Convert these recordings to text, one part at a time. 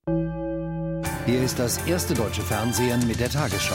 Hier ist das erste deutsche Fernsehen mit der Tagesschau.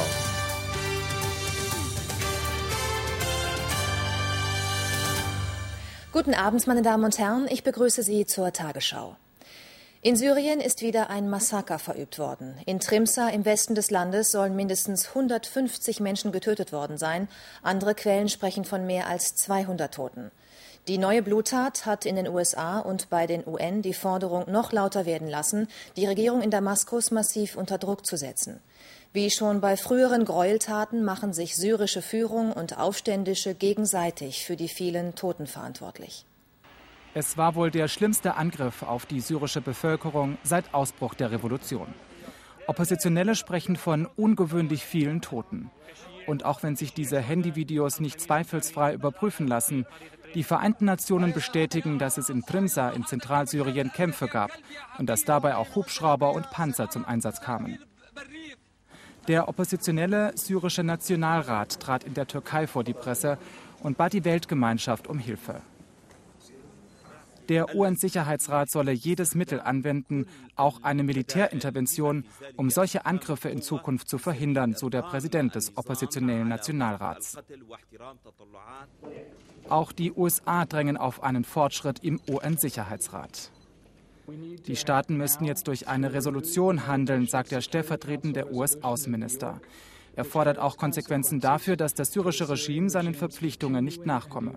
Guten Abend, meine Damen und Herren, ich begrüße Sie zur Tagesschau. In Syrien ist wieder ein Massaker verübt worden. In Trimsa im Westen des Landes sollen mindestens 150 Menschen getötet worden sein. Andere Quellen sprechen von mehr als 200 Toten. Die neue Bluttat hat in den USA und bei den UN die Forderung noch lauter werden lassen, die Regierung in Damaskus massiv unter Druck zu setzen. Wie schon bei früheren Gräueltaten machen sich syrische Führung und Aufständische gegenseitig für die vielen Toten verantwortlich. Es war wohl der schlimmste Angriff auf die syrische Bevölkerung seit Ausbruch der Revolution. Oppositionelle sprechen von ungewöhnlich vielen Toten. Und auch wenn sich diese Handyvideos nicht zweifelsfrei überprüfen lassen, die Vereinten Nationen bestätigen, dass es in Trimsa in Zentralsyrien Kämpfe gab und dass dabei auch Hubschrauber und Panzer zum Einsatz kamen. Der oppositionelle syrische Nationalrat trat in der Türkei vor die Presse und bat die Weltgemeinschaft um Hilfe. Der UN-Sicherheitsrat solle jedes Mittel anwenden, auch eine Militärintervention, um solche Angriffe in Zukunft zu verhindern, so der Präsident des oppositionellen Nationalrats. Auch die USA drängen auf einen Fortschritt im UN-Sicherheitsrat. Die Staaten müssten jetzt durch eine Resolution handeln, sagt der stellvertretende US-Außenminister. Er fordert auch Konsequenzen dafür, dass das syrische Regime seinen Verpflichtungen nicht nachkomme.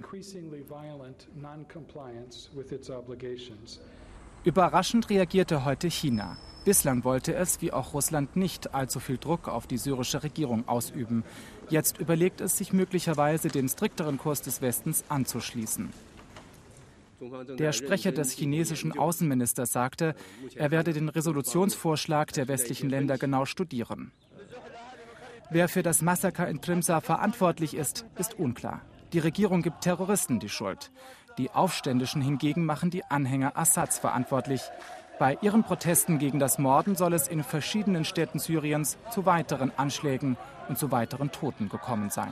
Überraschend reagierte heute China. Bislang wollte es, wie auch Russland, nicht allzu viel Druck auf die syrische Regierung ausüben. Jetzt überlegt es sich möglicherweise, dem strikteren Kurs des Westens anzuschließen. Der Sprecher des chinesischen Außenministers sagte, er werde den Resolutionsvorschlag der westlichen Länder genau studieren. Wer für das Massaker in Trimsa verantwortlich ist, ist unklar. Die Regierung gibt Terroristen die Schuld. Die Aufständischen hingegen machen die Anhänger Assads verantwortlich. Bei ihren Protesten gegen das Morden soll es in verschiedenen Städten Syriens zu weiteren Anschlägen und zu weiteren Toten gekommen sein.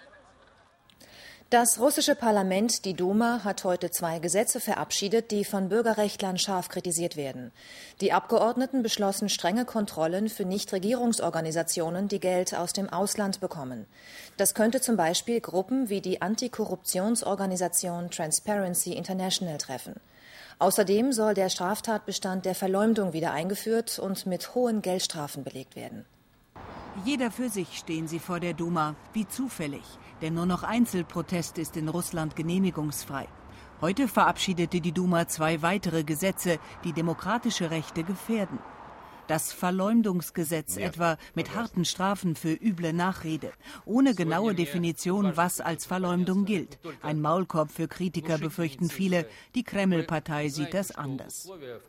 Das russische Parlament, die Duma, hat heute 2 Gesetze verabschiedet, die von Bürgerrechtlern scharf kritisiert werden. Die Abgeordneten beschlossen strenge Kontrollen für Nichtregierungsorganisationen, die Geld aus dem Ausland bekommen. Das könnte zum Beispiel Gruppen wie die Antikorruptionsorganisation Transparency International treffen. Außerdem soll der Straftatbestand der Verleumdung wieder eingeführt und mit hohen Geldstrafen belegt werden. Jeder für sich stehen sie vor der Duma, wie zufällig. Denn nur noch Einzelprotest ist in Russland genehmigungsfrei. Heute verabschiedete die Duma 2 weitere Gesetze, die demokratische Rechte gefährden. Das Verleumdungsgesetz etwa mit harten Strafen für üble Nachrede, ohne genaue Definition, was als Verleumdung gilt. Ein Maulkorb für Kritiker, befürchten viele. Die Kreml-Partei sieht das anders.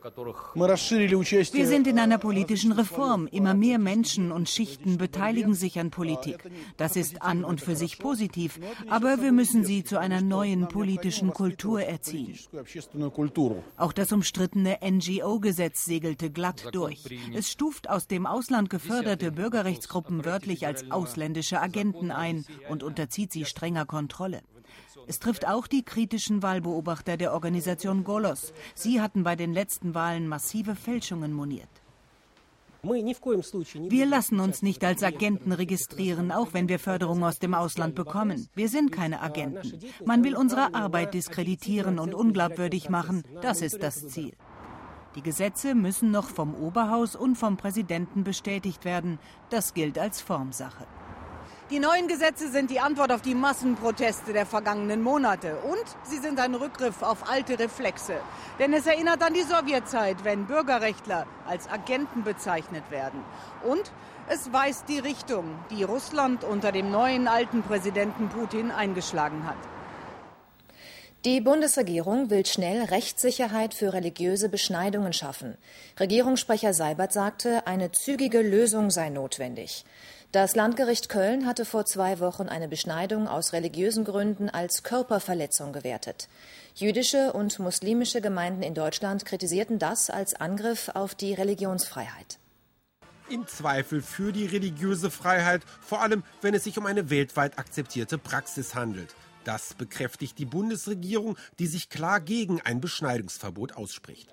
Wir sind in einer politischen Reform. Immer mehr Menschen und Schichten beteiligen sich an Politik. Das ist an und für sich positiv, aber wir müssen sie zu einer neuen politischen Kultur erziehen. Auch das umstrittene NGO-Gesetz segelte glatt durch. Es stuft aus dem Ausland geförderte Bürgerrechtsgruppen wörtlich als ausländische Agenten ein und unterzieht sie strenger Kontrolle. Es trifft auch die kritischen Wahlbeobachter der Organisation Golos. Sie hatten bei den letzten Wahlen massive Fälschungen moniert. Wir lassen uns nicht als Agenten registrieren, auch wenn wir Förderung aus dem Ausland bekommen. Wir sind keine Agenten. Man will unsere Arbeit diskreditieren und unglaubwürdig machen. Das ist das Ziel. Die Gesetze müssen noch vom Oberhaus und vom Präsidenten bestätigt werden. Das gilt als Formsache. Die neuen Gesetze sind die Antwort auf die Massenproteste der vergangenen Monate. Und sie sind ein Rückgriff auf alte Reflexe. Denn es erinnert an die Sowjetzeit, wenn Bürgerrechtler als Agenten bezeichnet werden. Und es weist die Richtung, die Russland unter dem neuen alten Präsidenten Putin eingeschlagen hat. Die Bundesregierung will schnell Rechtssicherheit für religiöse Beschneidungen schaffen. Regierungssprecher Seibert sagte, eine zügige Lösung sei notwendig. Das Landgericht Köln hatte vor 2 Wochen eine Beschneidung aus religiösen Gründen als Körperverletzung gewertet. Jüdische und muslimische Gemeinden in Deutschland kritisierten das als Angriff auf die Religionsfreiheit. Im Zweifel für die religiöse Freiheit, vor allem wenn es sich um eine weltweit akzeptierte Praxis handelt. Das bekräftigt die Bundesregierung, die sich klar gegen ein Beschneidungsverbot ausspricht.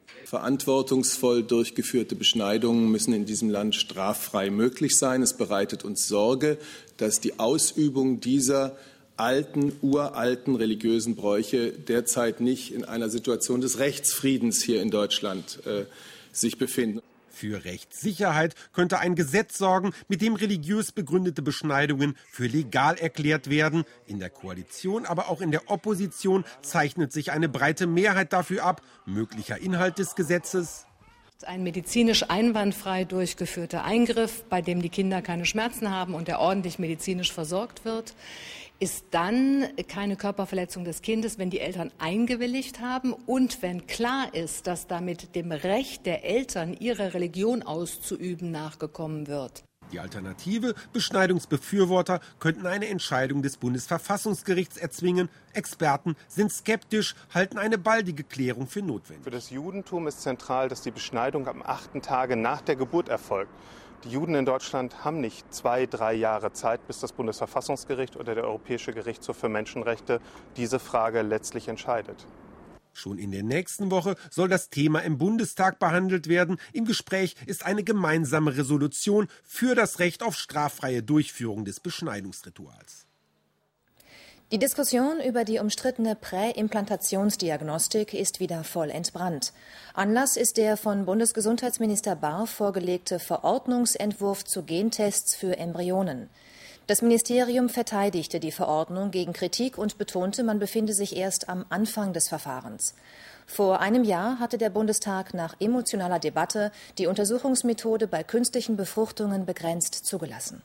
Verantwortungsvoll durchgeführte Beschneidungen müssen in diesem Land straffrei möglich sein. Es bereitet uns Sorge, dass die Ausübung dieser uralten religiösen Bräuche derzeit nicht in einer Situation des Rechtsfriedens hier in Deutschland sich befinden. Für Rechtssicherheit könnte ein Gesetz sorgen, mit dem religiös begründete Beschneidungen für legal erklärt werden. In der Koalition, aber auch in der Opposition zeichnet sich eine breite Mehrheit dafür ab. Möglicher Inhalt des Gesetzes: ein medizinisch einwandfrei durchgeführter Eingriff, bei dem die Kinder keine Schmerzen haben und der ordentlich medizinisch versorgt wird, ist dann keine Körperverletzung des Kindes, wenn die Eltern eingewilligt haben und wenn klar ist, dass damit dem Recht der Eltern, ihre Religion auszuüben, nachgekommen wird. Die Alternative: Beschneidungsbefürworter könnten eine Entscheidung des Bundesverfassungsgerichts erzwingen. Experten sind skeptisch, halten eine baldige Klärung für notwendig. Für das Judentum ist zentral, dass die Beschneidung am 8. Tage nach der Geburt erfolgt. Die Juden in Deutschland haben nicht 2-3 Jahre Zeit, bis das Bundesverfassungsgericht oder der Europäische Gerichtshof für Menschenrechte diese Frage letztlich entscheidet. Schon in der nächsten Woche soll das Thema im Bundestag behandelt werden. Im Gespräch ist eine gemeinsame Resolution für das Recht auf straffreie Durchführung des Beschneidungsrituals. Die Diskussion über die umstrittene Präimplantationsdiagnostik ist wieder voll entbrannt. Anlass ist der von Bundesgesundheitsminister Barr vorgelegte Verordnungsentwurf zu Gentests für Embryonen. Das Ministerium verteidigte die Verordnung gegen Kritik und betonte, man befinde sich erst am Anfang des Verfahrens. Vor einem Jahr hatte der Bundestag nach emotionaler Debatte die Untersuchungsmethode bei künstlichen Befruchtungen begrenzt zugelassen.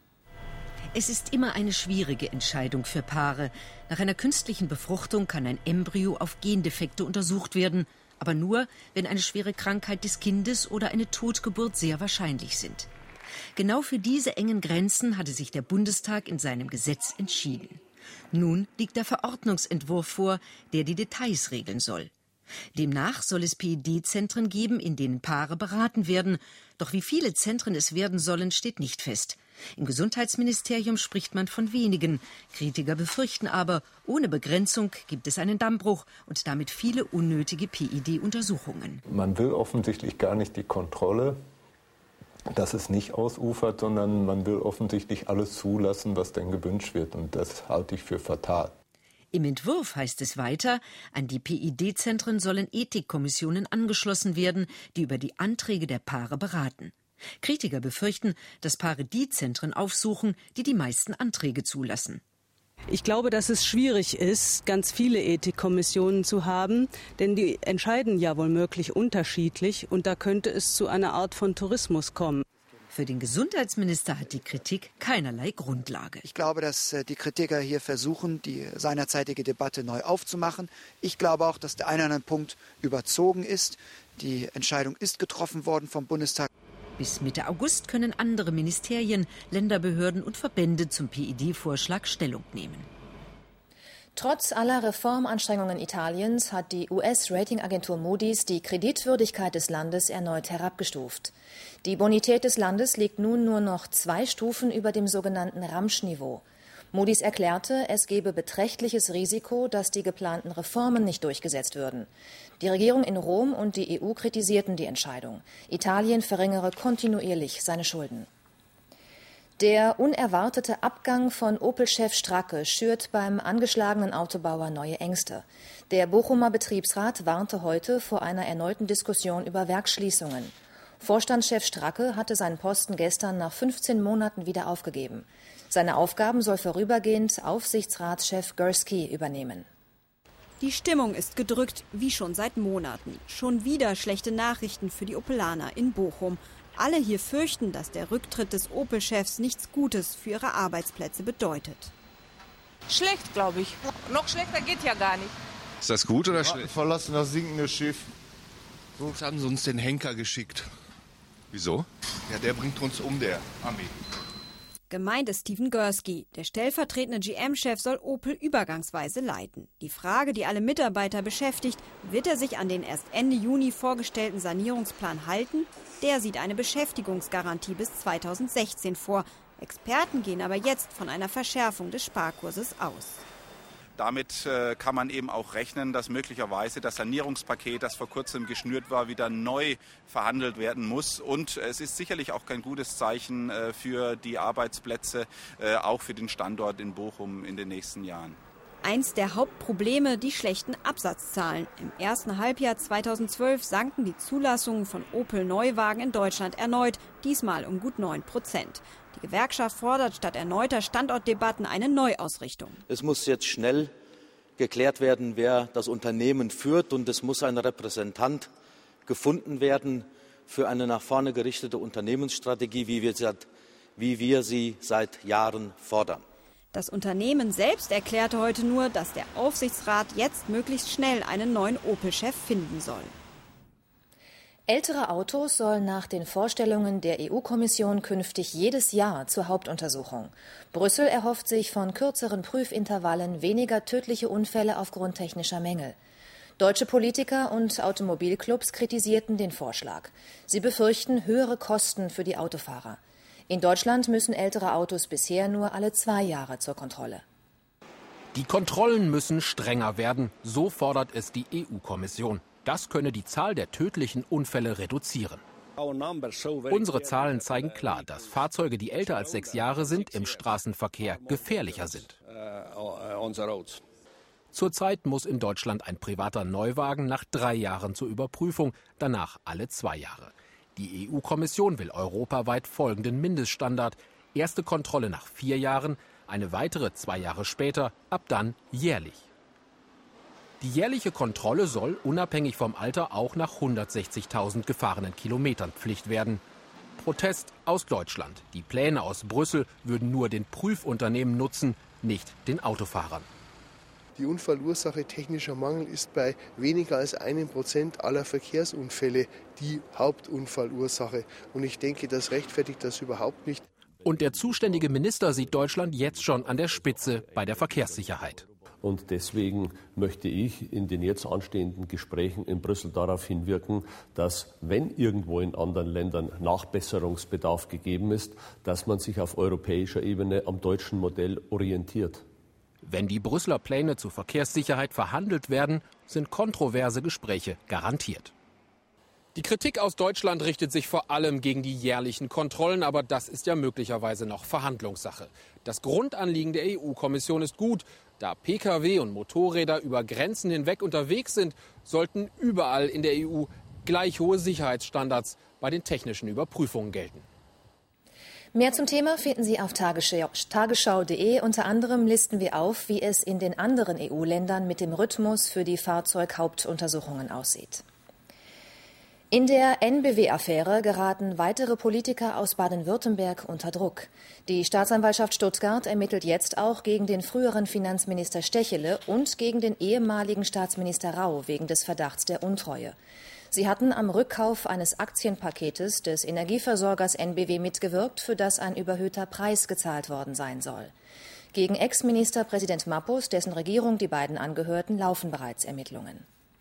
Es ist immer eine schwierige Entscheidung für Paare. Nach einer künstlichen Befruchtung kann ein Embryo auf Gendefekte untersucht werden, aber nur, wenn eine schwere Krankheit des Kindes oder eine Totgeburt sehr wahrscheinlich sind. Genau für diese engen Grenzen hatte sich der Bundestag in seinem Gesetz entschieden. Nun liegt der Verordnungsentwurf vor, der die Details regeln soll. Demnach soll es PED-Zentren geben, in denen Paare beraten werden. Doch wie viele Zentren es werden sollen, steht nicht fest. Im Gesundheitsministerium spricht man von wenigen. Kritiker befürchten aber, ohne Begrenzung gibt es einen Dammbruch und damit viele unnötige PED-Untersuchungen. Man will offensichtlich gar nicht die Kontrolle, dass es nicht ausufert, sondern man will offensichtlich alles zulassen, was denn gewünscht wird. Und das halte ich für fatal. Im Entwurf heißt es weiter, an die PED-Zentren sollen Ethikkommissionen angeschlossen werden, die über die Anträge der Paare beraten. Kritiker befürchten, dass Paare die Zentren aufsuchen, die die meisten Anträge zulassen. Ich glaube, dass es schwierig ist, ganz viele Ethikkommissionen zu haben, denn die entscheiden ja womöglich unterschiedlich und da könnte es zu einer Art von Tourismus kommen. Für den Gesundheitsminister hat die Kritik keinerlei Grundlage. Ich glaube, dass die Kritiker hier versuchen, die seinerzeitige Debatte neu aufzumachen. Ich glaube auch, dass der eine oder andere Punkt überzogen ist. Die Entscheidung ist getroffen worden vom Bundestag. Bis Mitte August können andere Ministerien, Länderbehörden und Verbände zum PED-Vorschlag Stellung nehmen. Trotz aller Reformanstrengungen Italiens hat die US-Ratingagentur Moody's die Kreditwürdigkeit des Landes erneut herabgestuft. Die Bonität des Landes liegt nun nur noch 2 Stufen über dem sogenannten Ramsch-Niveau. Moody's erklärte, es gebe beträchtliches Risiko, dass die geplanten Reformen nicht durchgesetzt würden. Die Regierung in Rom und die EU kritisierten die Entscheidung. Italien verringere kontinuierlich seine Schulden. Der unerwartete Abgang von Opel-Chef Stracke schürt beim angeschlagenen Autobauer neue Ängste. Der Bochumer Betriebsrat warnte heute vor einer erneuten Diskussion über Werksschließungen. Vorstandschef Stracke hatte seinen Posten gestern nach 15 Monaten wieder aufgegeben. Seine Aufgaben soll vorübergehend Aufsichtsratschef Gursky übernehmen. Die Stimmung ist gedrückt, wie schon seit Monaten. Schon wieder schlechte Nachrichten für die Opelaner in Bochum. Alle hier fürchten, dass der Rücktritt des Opel-Chefs nichts Gutes für ihre Arbeitsplätze bedeutet. Schlecht, glaube ich. Noch schlechter geht ja gar nicht. Ist das gut oder schlecht? Verlassen das sinkende Schiff. So haben sie uns den Henker geschickt. Wieso? Ja, der bringt uns um, der Armee. Gemeint ist Steven Gursky. Der stellvertretende GM-Chef soll Opel übergangsweise leiten. Die Frage, die alle Mitarbeiter beschäftigt, wird er sich an den erst Ende Juni vorgestellten Sanierungsplan halten? Der sieht eine Beschäftigungsgarantie bis 2016 vor. Experten gehen aber jetzt von einer Verschärfung des Sparkurses aus. Damit kann man eben auch rechnen, dass möglicherweise das Sanierungspaket, das vor kurzem geschnürt war, wieder neu verhandelt werden muss. Und es ist sicherlich auch kein gutes Zeichen für die Arbeitsplätze, auch für den Standort in Bochum in den nächsten Jahren. Eins der Hauptprobleme, die schlechten Absatzzahlen. Im ersten Halbjahr 2012 sanken die Zulassungen von Opel-Neuwagen in Deutschland erneut, diesmal um gut 9%. Die Gewerkschaft fordert statt erneuter Standortdebatten eine Neuausrichtung. Es muss jetzt schnell geklärt werden, wer das Unternehmen führt, und es muss ein Repräsentant gefunden werden für eine nach vorne gerichtete Unternehmensstrategie, wie wir sie seit Jahren fordern. Das Unternehmen selbst erklärte heute nur, dass der Aufsichtsrat jetzt möglichst schnell einen neuen Opel-Chef finden soll. Ältere Autos sollen nach den Vorstellungen der EU-Kommission künftig jedes Jahr zur Hauptuntersuchung. Brüssel erhofft sich von kürzeren Prüfintervallen weniger tödliche Unfälle aufgrund technischer Mängel. Deutsche Politiker und Automobilclubs kritisierten den Vorschlag. Sie befürchten höhere Kosten für die Autofahrer. In Deutschland müssen ältere Autos bisher nur alle 2 Jahre zur Kontrolle. Die Kontrollen müssen strenger werden, so fordert es die EU-Kommission. Das könne die Zahl der tödlichen Unfälle reduzieren. Unsere Zahlen zeigen klar, dass Fahrzeuge, die älter als 6 Jahre sind, im Straßenverkehr gefährlicher sind. Zurzeit muss in Deutschland ein privater Neuwagen nach 3 Jahren zur Überprüfung, danach alle 2 Jahre. Die EU-Kommission will europaweit folgenden Mindeststandard: erste Kontrolle nach 4 Jahren, eine weitere 2 Jahre später, ab dann jährlich. Die jährliche Kontrolle soll unabhängig vom Alter auch nach 160.000 gefahrenen Kilometern Pflicht werden. Protest aus Deutschland. Die Pläne aus Brüssel würden nur den Prüfunternehmen nutzen, nicht den Autofahrern. Die Unfallursache technischer Mangel ist bei weniger als 1% aller Verkehrsunfälle die Hauptunfallursache. Und ich denke, das rechtfertigt das überhaupt nicht. Und der zuständige Minister sieht Deutschland jetzt schon an der Spitze bei der Verkehrssicherheit. Und deswegen möchte ich in den jetzt anstehenden Gesprächen in Brüssel darauf hinwirken, dass, wenn irgendwo in anderen Ländern Nachbesserungsbedarf gegeben ist, dass man sich auf europäischer Ebene am deutschen Modell orientiert. Wenn die Brüsseler Pläne zur Verkehrssicherheit verhandelt werden, sind kontroverse Gespräche garantiert. Die Kritik aus Deutschland richtet sich vor allem gegen die jährlichen Kontrollen, aber das ist ja möglicherweise noch Verhandlungssache. Das Grundanliegen der EU-Kommission ist gut. Da Pkw und Motorräder über Grenzen hinweg unterwegs sind, sollten überall in der EU gleich hohe Sicherheitsstandards bei den technischen Überprüfungen gelten. Mehr zum Thema finden Sie auf tagesschau.de. Unter anderem listen wir auf, wie es in den anderen EU-Ländern mit dem Rhythmus für die Fahrzeughauptuntersuchungen aussieht. In der NBW-Affäre geraten weitere Politiker aus Baden-Württemberg unter Druck. Die Staatsanwaltschaft Stuttgart ermittelt jetzt auch gegen den früheren Finanzminister Stechele und gegen den ehemaligen Staatsminister Rau wegen des Verdachts der Untreue. Sie hatten am Rückkauf eines Aktienpaketes des Energieversorgers NBW mitgewirkt, für das ein überhöhter Preis gezahlt worden sein soll. Gegen Ex-Ministerpräsident Mappus, dessen Regierung die beiden angehörten, laufen bereits Ermittlungen.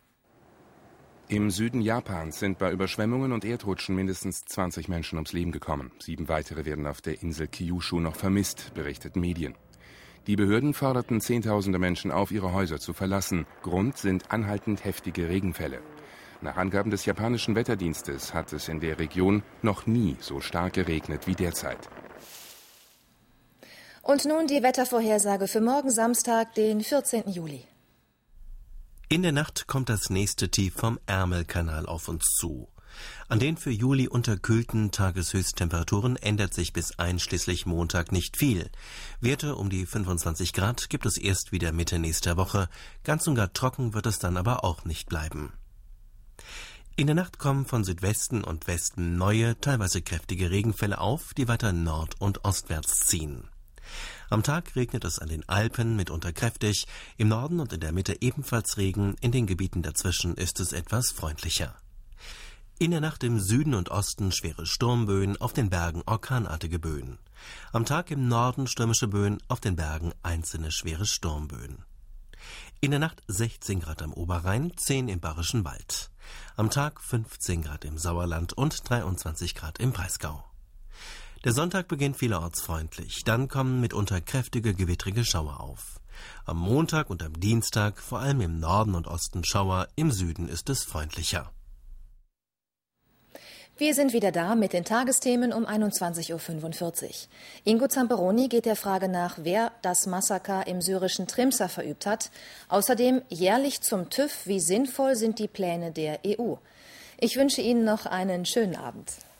Im Süden Japans sind bei Überschwemmungen und Erdrutschen mindestens 20 Menschen ums Leben gekommen. 7 weitere werden auf der Insel Kyushu noch vermisst, berichteten Medien. Die Behörden forderten Zehntausende Menschen auf, ihre Häuser zu verlassen. Grund sind anhaltend heftige Regenfälle. Nach Angaben des japanischen Wetterdienstes hat es in der Region noch nie so stark geregnet wie derzeit. Und nun die Wettervorhersage für morgen Samstag, den 14. Juli. In der Nacht kommt das nächste Tief vom Ärmelkanal auf uns zu. An den für Juli unterkühlten Tageshöchsttemperaturen ändert sich bis einschließlich Montag nicht viel. Werte um die 25 Grad gibt es erst wieder Mitte nächster Woche. Ganz und gar trocken wird es dann aber auch nicht bleiben. In der Nacht kommen von Südwesten und Westen neue, teilweise kräftige Regenfälle auf, die weiter nord- und ostwärts ziehen. Am Tag regnet es an den Alpen mitunter kräftig, im Norden und in der Mitte ebenfalls Regen, in den Gebieten dazwischen ist es etwas freundlicher. In der Nacht im Süden und Osten schwere Sturmböen, auf den Bergen orkanartige Böen. Am Tag im Norden stürmische Böen, auf den Bergen einzelne schwere Sturmböen. In der Nacht 16 Grad am Oberrhein, 10 im Bayerischen Wald. Am Tag 15 Grad im Sauerland und 23 Grad im Breisgau. Der Sonntag beginnt vielerorts freundlich, dann kommen mitunter kräftige gewittrige Schauer auf. Am Montag und am Dienstag vor allem im Norden und Osten Schauer, im Süden ist es freundlicher. Wir sind wieder da mit den Tagesthemen um 21:45 Uhr. Ingo Zamperoni geht der Frage nach, wer das Massaker im syrischen Trimsa verübt hat. Außerdem jährlich zum TÜV, wie sinnvoll sind die Pläne der EU. Ich wünsche Ihnen noch einen schönen Abend.